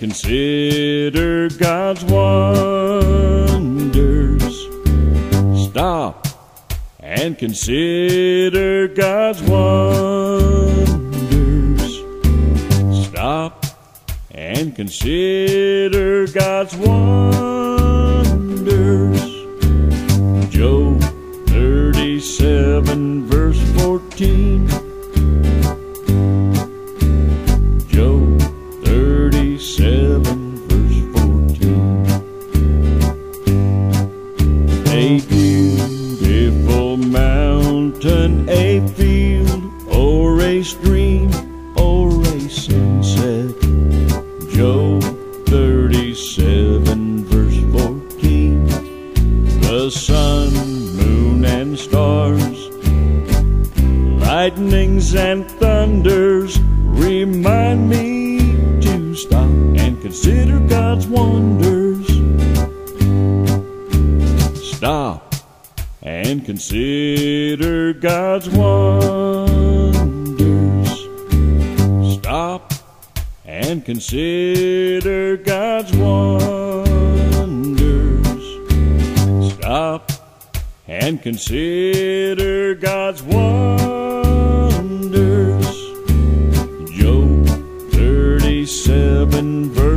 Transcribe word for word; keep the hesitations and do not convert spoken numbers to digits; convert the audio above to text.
consider God's wonders. Stop and consider God's wonders. Stop and consider God's wonders. Job thirty-seven verse fourteen. Job thirty-seven verse fourteen. A beautiful mountain, a field, or a stream, or a sunset. Job thirty-seven verse fourteen. The sun, moon, and stars, lightnings and thunders remind me to stop and consider God's wonders. Stop and consider God's wonders. Stop and consider God's wonders. Stop and consider God's wonders. Job thirty-seven verse